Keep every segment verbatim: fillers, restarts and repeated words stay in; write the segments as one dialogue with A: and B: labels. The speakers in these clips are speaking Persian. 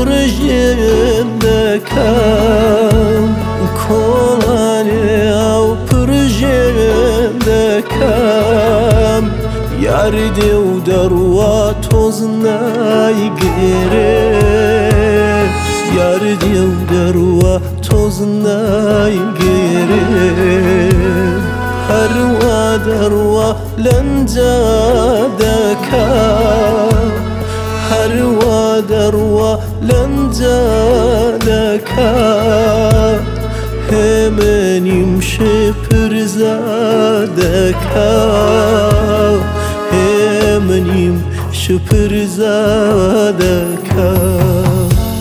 A: پروژه دکم کلانی او پروژه دکم یار دیو دروا توز نایگیره یار دیو دروا توز نایگیره هر وا دروا لنجا دکم هر وا دروا لنجا دکم همنیم شپرزا دکم همنیم شپرزا دکم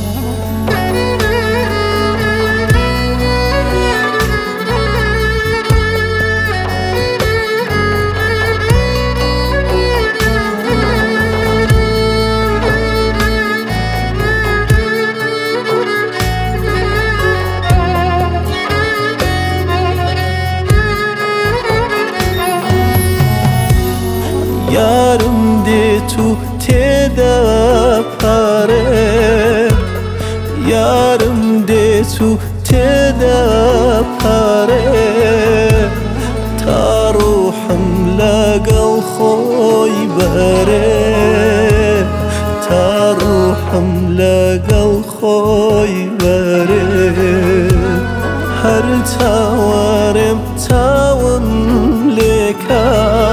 A: yarım de tu teda pare yarım de tu teda pare taruhum lagal khoy bare taruhum lagal khoy bare har tawarem tawum leka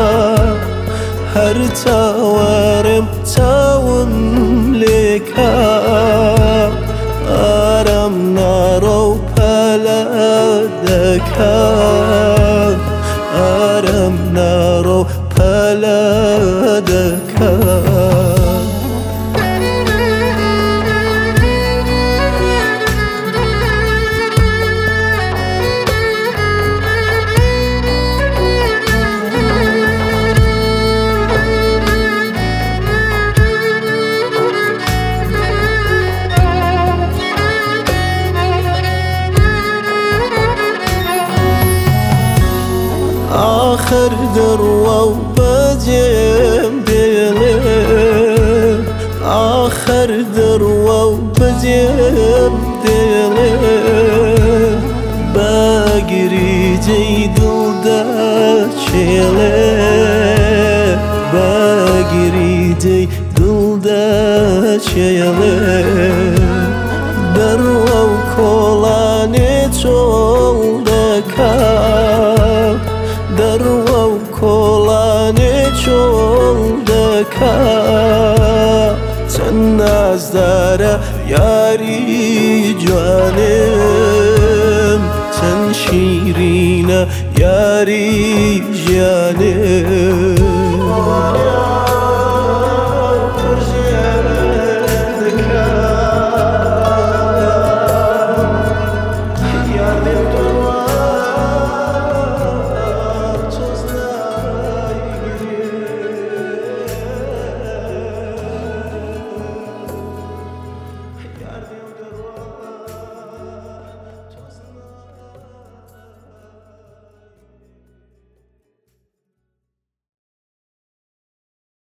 A: هر تاورم تاوم لکا آرام نارو پلا دکا آرام نارو پلا دکا آخر دروا و بجیم دیله آخر دروا و بجیم دیله باگری جی دل دا چیله باگری جی دل دا چیله دروا و کلانی چول دکم دروا و کلانی چول دکم چن نازداره یاری جانم چن شیرینه یاری جانم